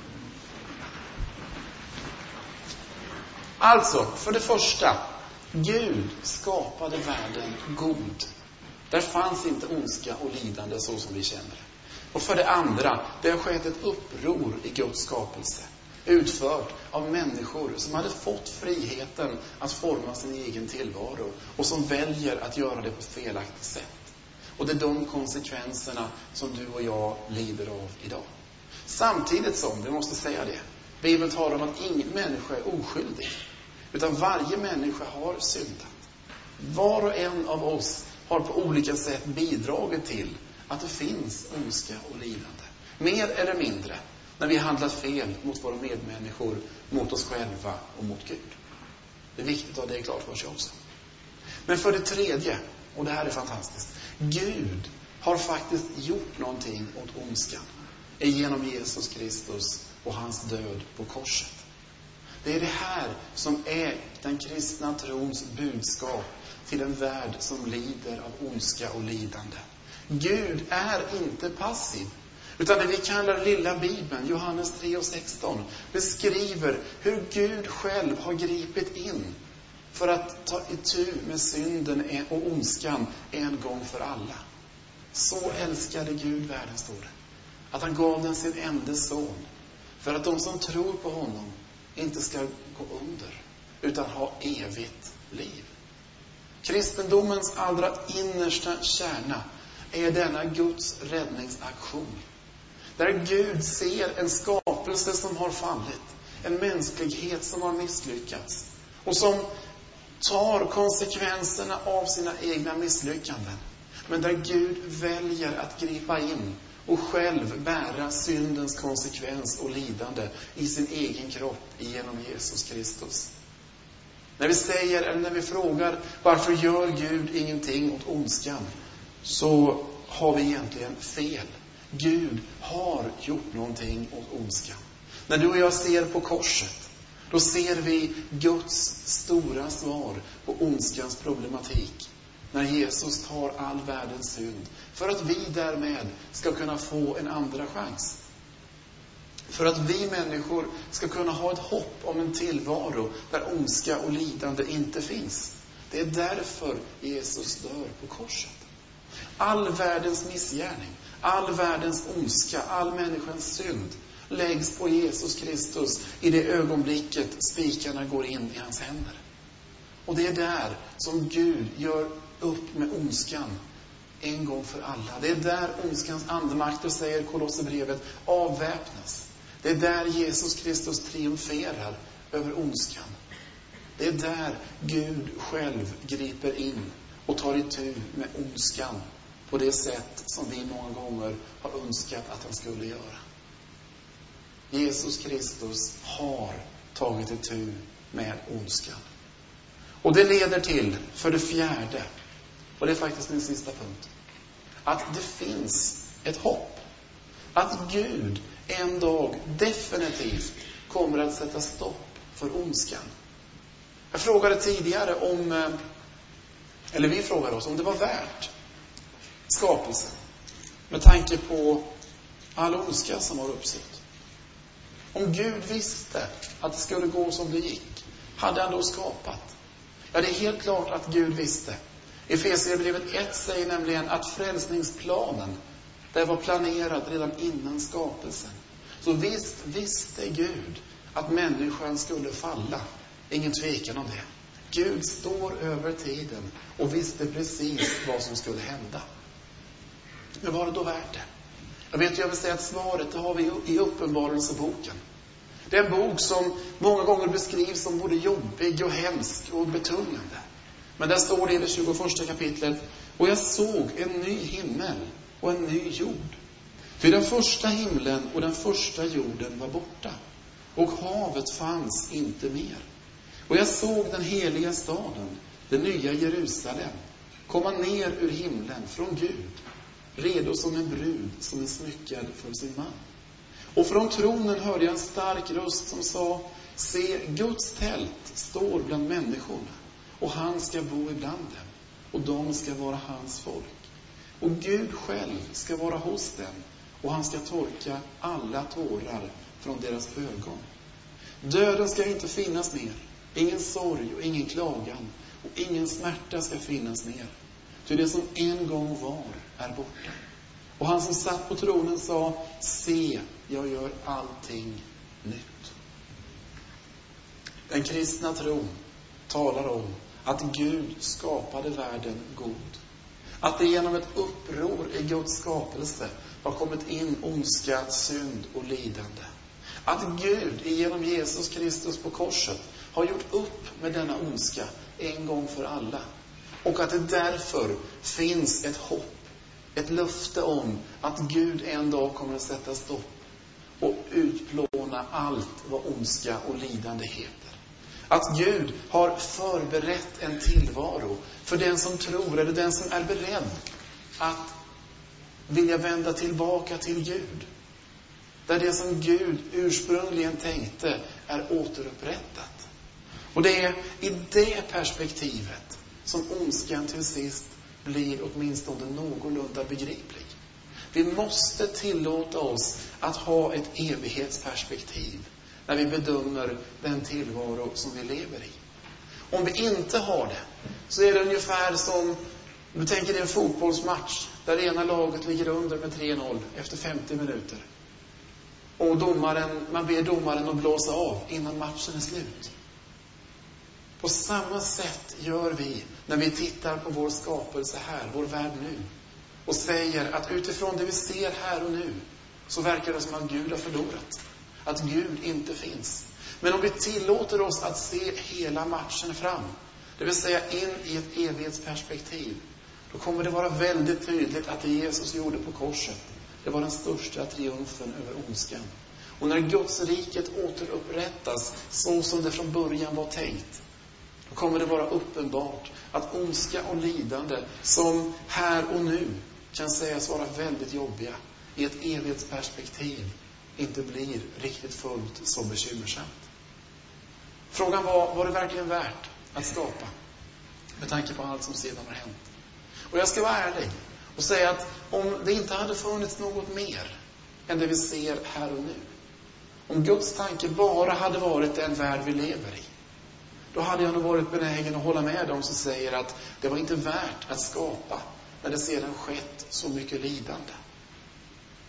Alltså, för det första, Gud skapade världen god. Där fanns inte ondska och lidande så som vi känner det. Och för det andra, det har skett ett uppror i Guds skapelse. Utfört av människor som hade fått friheten att forma sin egen tillvaro. Och som väljer att göra det på ett felaktigt sätt. Och det är de konsekvenserna som du och jag lider av idag. Samtidigt som, vi måste säga det, Bibeln talar om att ingen människa är oskyldig. Utan varje människa har syndat. Var och en av oss har på olika sätt bidragit till att det finns ondska och lidande. Mer eller mindre när vi handlat fel mot våra medmänniskor, mot oss själva och mot Gud. Det är viktigt att ha det klart för sig också. Men för det tredje, och det här är fantastiskt, Gud har faktiskt gjort någonting åt ondskan genom Jesus Kristus och hans död på korset. Det är det här som är den kristna trons budskap till en värld som lider av ondska och lidande. Gud är inte passiv, utan det vi kallar lilla Bibeln, Johannes 3:16, beskriver hur Gud själv har gripit in för att ta itu med synden och ondskan en gång för alla. Så älskade Gud världen, står det, att han gav den sin enda son, för att de som tror på honom inte ska gå under, utan ha evigt liv. Kristendomens allra innersta kärna är denna Guds räddningsaktion. Där Gud ser en skapelse som har fallit, en mänsklighet som har misslyckats och som tar konsekvenserna av sina egna misslyckanden. Men där Gud väljer att gripa in och själv bära syndens konsekvens och lidande i sin egen kropp genom Jesus Kristus. När vi säger, eller när vi frågar, varför gör Gud ingenting åt ondskan, så har vi egentligen fel. Gud har gjort någonting åt ondskan. När du och jag ser på korset, då ser vi Guds stora svar på ondskans problematik. När Jesus tar all världens synd, för att vi därmed ska kunna få en andra chans. För att vi människor ska kunna ha ett hopp om en tillvaro där ondska och lidande inte finns. Det är därför Jesus dör på korset. All världens missgärning, all världens ondska, all människans synd läggs på Jesus Kristus i det ögonblicket spikarna går in i hans händer. Och det är där som Gud gör upp med ondskan en gång för alla. Det är där ondskans andemakter, säger Kolosserbrevet, avväpnas. Det är där Jesus Kristus triumferar över ondskan. Det är där Gud själv griper in och tar itu med ondskan på det sätt som vi många gånger har önskat att han skulle göra. Jesus Kristus har tagit itu med ondskan. Och det leder till, för det fjärde, och det är faktiskt min sista punkt, att det finns ett hopp. Att Gud en dag definitivt kommer att sätta stopp för ondskan. Jag frågade tidigare vi frågade oss om det var värt skapelsen med tanke på all ondska som har uppstått. Om Gud visste att det skulle gå som det gick, hade han då skapat? Ja, det är helt klart att Gud visste. Efesierbrevet 1 säger nämligen att frälsningsplanen, det var planerad redan innan skapelsen. Så visst visste Gud att människan skulle falla. Ingen tvekan om det. Gud står över tiden och visste precis vad som skulle hända. Men var det då värt det? Jag vill säga att svaret har vi i Uppenbarelseboken. Det är en bok som många gånger beskrivs som både jobbig och hemsk och betungande. Men där står det i det 21 kapitlet: och jag såg en ny himmel och en ny jord. För den första himlen och den första jorden var borta, och havet fanns inte mer. Och jag såg den heliga staden, det nya Jerusalem, komma ner ur himlen från Gud, redo som en brud som är smyckad för sin man. Och från tronen hörde jag en stark röst som sa: se, Guds tält står bland människorna, och han ska bo ibland dem, och de ska vara hans folk. Och Gud själv ska vara hos dem, och han ska torka alla tårar från deras ögon. Döden ska inte finnas mer, ingen sorg och ingen klagan, och ingen smärta ska finnas mer. Ty det som en gång var är borta. Och han som satt på tronen sa: se, jag gör allting nytt. Den kristna tron talar om att Gud skapade världen god. Att det genom ett uppror i Guds skapelse har kommit in ondska, synd och lidande. Att Gud genom Jesus Kristus på korset har gjort upp med denna ondska en gång för alla. Och att det därför finns ett hopp, ett löfte om att Gud en dag kommer att sätta stopp och utplåna allt vad ondska och lidande heter. Att Gud har förberett en tillvaro för den som tror, eller den som är beredd att vilja vända tillbaka till Gud. Där det som Gud ursprungligen tänkte är återupprättat. Och det är i det perspektivet som ondskan till sist blir åtminstone någorlunda begriplig. Vi måste tillåta oss att ha ett evighetsperspektiv när vi bedömer den tillvaro som vi lever i. Om vi inte har det, så är det ungefär som, du tänker dig en fotbollsmatch där det ena laget ligger under med 3-0 efter 50 minuter. Och man ber domaren att blåsa av innan matchen är slut. På samma sätt gör vi när vi tittar på vår skapelse här, vår värld nu, och säger att utifrån det vi ser här och nu, så verkar det som att Gud har förlorat. Att Gud inte finns. Men om vi tillåter oss att se hela matchen fram, det vill säga in i ett evighetsperspektiv, då kommer det vara väldigt tydligt att det Jesus gjorde på korset, det var den största triumfen över ondskan. Och när Guds riket återupprättas så som det från början var tänkt, då kommer det vara uppenbart att ondska och lidande som här och nu kan sägas vara väldigt jobbiga, i ett evighetsperspektiv inte blir riktigt fullt så bekymmersamt. Frågan var det verkligen värt att skapa med tanke på allt som sedan har hänt? Och jag ska vara ärlig och säga att om det inte hade funnits något mer än det vi ser här och nu, om Guds tanke bara hade varit den värld vi lever i, då hade jag nog varit benägen att hålla med dem som säger att det var inte värt att skapa när det sedan skett så mycket lidande.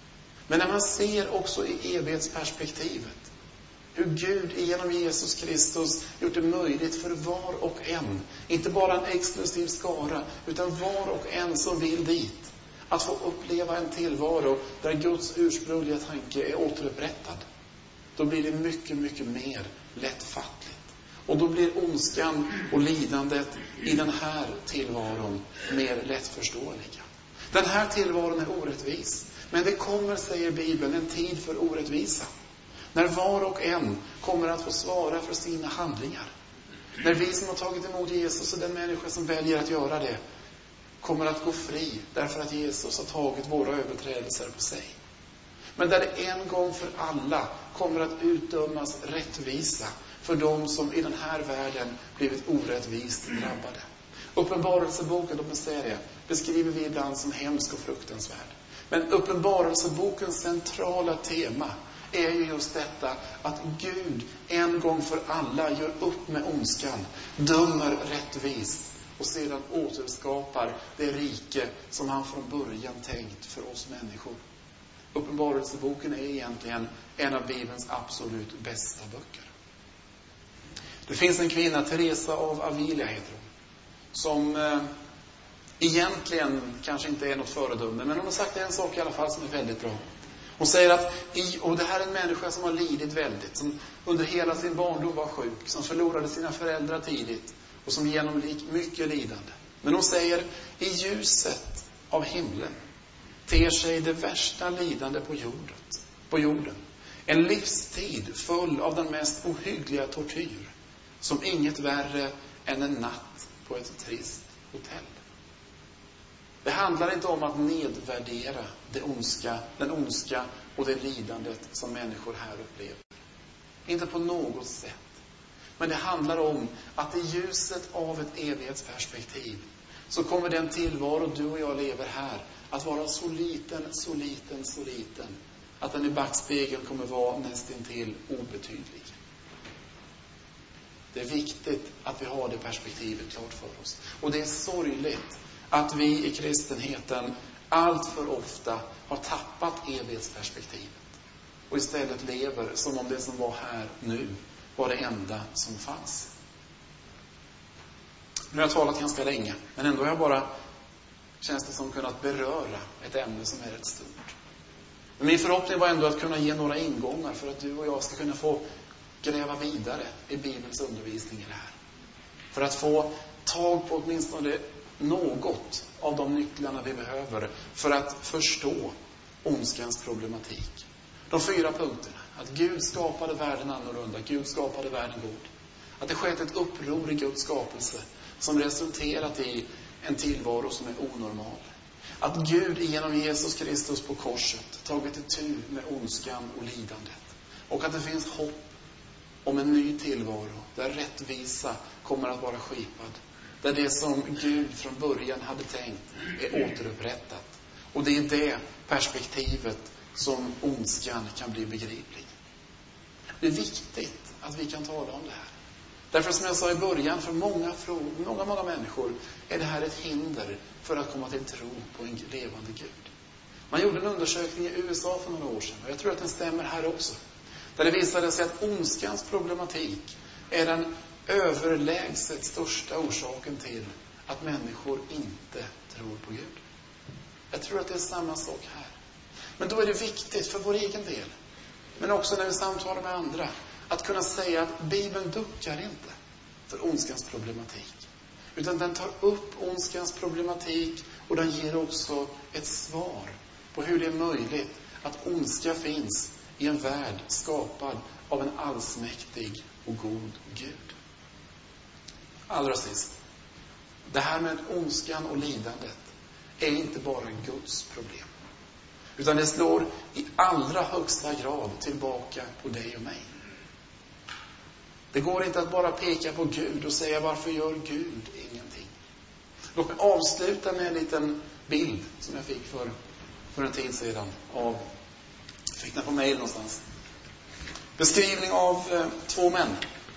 Men när man ser också i evighetsperspektivet hur Gud genom Jesus Kristus gjort det möjligt för var och en, inte bara en exklusiv skara, utan var och en som vill dit, att få uppleva en tillvaro där Guds ursprungliga tanke är återupprättad. Då blir det mycket, mycket mer lättfattligt. Och då blir ondskan och lidandet i den här tillvaron mer lättförståeliga. Den här tillvaron är orättvis. Men det kommer, säger Bibeln, en tid för orättvisa. När var och en kommer att få svara för sina handlingar. När vi som har tagit emot Jesus och den människa som väljer att göra det kommer att gå fri därför att Jesus har tagit våra överträdelser på sig. Men där det en gång för alla kommer att utdömas rättvisa för de som i den här världen blivit orättvist drabbade. Uppenbarelseboken, låt mig säga det, beskriver vi ibland som hemsk och fruktansvärd. Men uppenbarelsebokens centrala tema är ju just detta att Gud en gång för alla gör upp med ondskan, dömer rättvist och sedan återskapar det rike som han från början tänkt för oss människor. Uppenbarelseboken är egentligen en av Bibelns absolut bästa böcker. Det finns en kvinna, Teresa av Avila heter hon, som egentligen kanske inte är något föredöme, men hon har sagt en sak i alla fall som är väldigt bra. Hon säger att, och det här är en människa som har lidit väldigt, som under hela sin barndom var sjuk, som förlorade sina föräldrar tidigt och som genomgick mycket lidande. Men hon säger, i ljuset av himlen ter sig det värsta lidande på jorden. En livstid full av den mest ohyggliga tortyr, som inget värre än en natt på ett trist hotell. Det handlar inte om att nedvärdera den ondska och det lidandet som människor här upplever. Inte på något sätt. Men det handlar om att i ljuset av ett evighetsperspektiv så kommer den tillvaro du och jag lever här att vara så liten att den i backspegeln kommer vara nästintill obetydlig. Det är viktigt att vi har det perspektivet klart för oss. Och det är sorgligt att vi i kristenheten allt för ofta har tappat evighetsperspektivet och istället lever som om det som var här nu var det enda som fanns. Nu har jag talat ganska länge, men ändå har jag bara, känns det som, kunnat beröra ett ämne som är rätt stort. Men min förhoppning var ändå att kunna ge några ingångar för att du och jag ska kunna få gräva vidare i Bibelns undervisning i det här. För att få tag på åtminstone något av de nycklarna vi behöver för att förstå ondskans problematik. De 4 punkterna. Att Gud skapade världen annorlunda. Gud skapade världen god. Att det skett ett uppror i Guds skapelse som resulterat i en tillvaro som är onormal. Att Gud genom Jesus Kristus på korset tagit itu med ondskan och lidandet. Och att det finns hopp om en ny tillvaro där rättvisa kommer att vara skipad. Där det som Gud från början hade tänkt är återupprättat. Och det är det perspektivet som ondskan kan bli begriplig. Det är viktigt att vi kan tala om det här. Därför som jag sa i början, för många människor är det här ett hinder för att komma till tro på en levande Gud. Man gjorde en undersökning i USA för några år sedan, och jag tror att den stämmer här också. Där det visade sig att ondskans problematik är den överlägset största orsaken till att människor inte tror på Gud. Jag tror att det är samma sak här. Men då är det viktigt för vår egen del, men också när vi samtalar med andra, att kunna säga att Bibeln duckar inte för ondskans problematik. Utan den tar upp ondskans problematik och den ger också ett svar på hur det är möjligt att ondska finns i en värld skapad av en allsmäktig och god Gud. Allra sist. Det här med ondskan och lidandet är inte bara Guds problem. Utan det slår i allra högsta grad tillbaka på dig och mig. Det går inte att bara peka på Gud och säga varför gör Gud ingenting. Låt mig avsluta med en liten bild som jag fick för en tid sedan. Fick den på mejl någonstans. Beskrivning av 2 män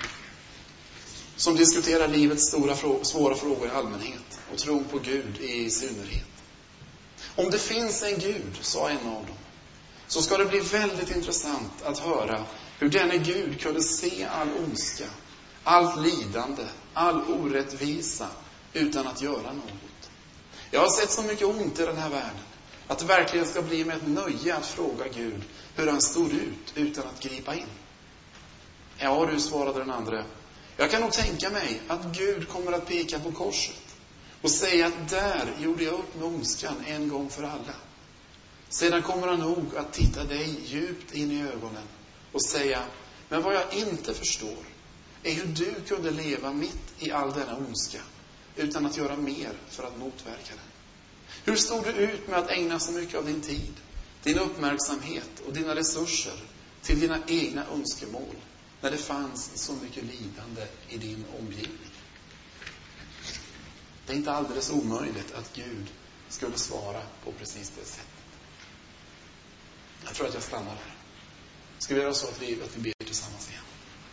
som diskuterar livets svåra frågor i allmänhet och tron på Gud i synnerhet. Om det finns en Gud, sa en av dem, så ska det bli väldigt intressant att höra hur denne Gud kunde se all ondska, allt lidande, all orättvisa utan att göra något. Jag har sett så mycket ont i den här världen att det verkligen ska bli med ett nöje att fråga Gud hur han stod ut utan att gripa in. Ja, du, svarade den andra. Jag kan nog tänka mig att Gud kommer att peka på korset och säga att där gjorde jag upp med ondskan en gång för alla. Sedan kommer han nog att titta dig djupt in i ögonen och säga, men vad jag inte förstår är hur du kunde leva mitt i all denna ondska utan att göra mer för att motverka den. Hur stod du ut med att ägna så mycket av din tid, din uppmärksamhet och dina resurser till dina egna önskemål när det fanns så mycket lidande i din omgivning? Det är inte alldeles omöjligt att Gud skulle svara på precis det sättet. Jag tror att jag stannar här. Ska vi göra så att vi ber tillsammans igen?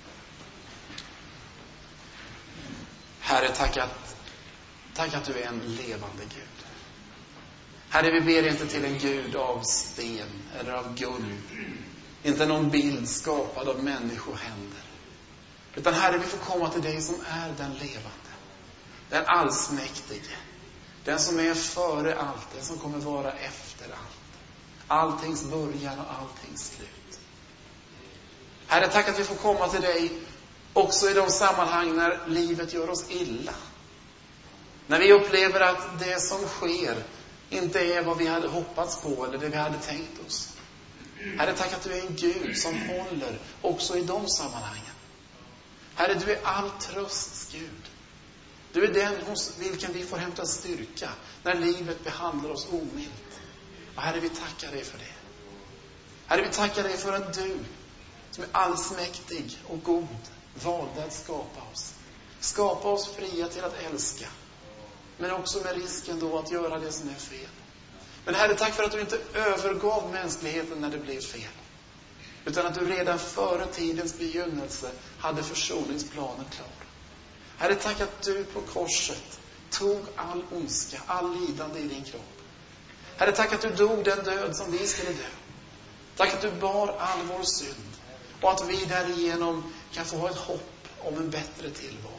Herre, tack att du är en levande Gud. Herre, vi ber inte till en Gud av sten eller av guld. Inte någon bild skapad av människohänder. Utan Herre, vi får komma till dig som är den levande. Den allsmäktige. Den som är före allt. Den som kommer vara efter allt. Alltings början och alltings slut. Herre, tack att vi får komma till dig också i de sammanhang när livet gör oss illa. När vi upplever att det som sker inte är vad vi hade hoppats på eller det vi hade tänkt oss. Herre, tack att du är en Gud som håller också i de sammanhangen. Herre, du är all trösts Gud. Du är den hos vilken vi får hämta styrka när livet behandlar oss omilt. Och Herre, vi tackar dig för det. Herre, vi tackar dig för att du som är allsmäktig och god valde att skapa oss. Skapa oss fria till att älska. Men också med risken då att göra det som är fel. Men Herre, tack för att du inte övergav mänskligheten när det blev fel. Utan att du redan före tidens begynnelse hade försoningsplanen klar. Herre, tack att du på korset tog all ondska, all lidande i din kropp. Herre, tack att du dog den död som vi skulle dö. Tack att du bar all vår synd. Och att vi därigenom kan få ha ett hopp om en bättre tillvaro.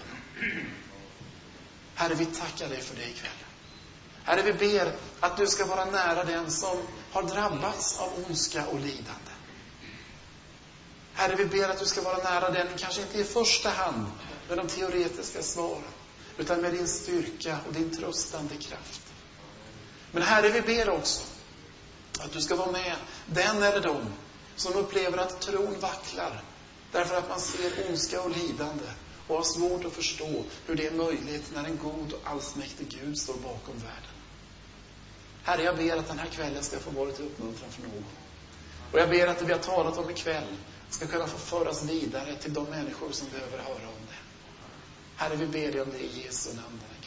Herre, vi tackar dig för det ikväll. Herre, vi ber att du ska vara nära den som har drabbats av ondska och lidande. Herre, vi ber att du ska vara nära den, kanske inte i första hand med de teoretiska svaren, utan med din styrka och din tröstande kraft. Men Herre, vi ber också att du ska vara med den eller de som upplever att tron vacklar därför att man ser ondska och lidande och har svårt att förstå hur det är möjligt när en god och allsmäktig Gud står bakom världen. Herre, jag ber att den här kvällen ska få vara till uppmuntran för någon. Och jag ber att det vi har talat om ikväll ska kunna få föras vidare till de människor som behöver höra om det. Herre, vi ber dig om det i Jesu namn.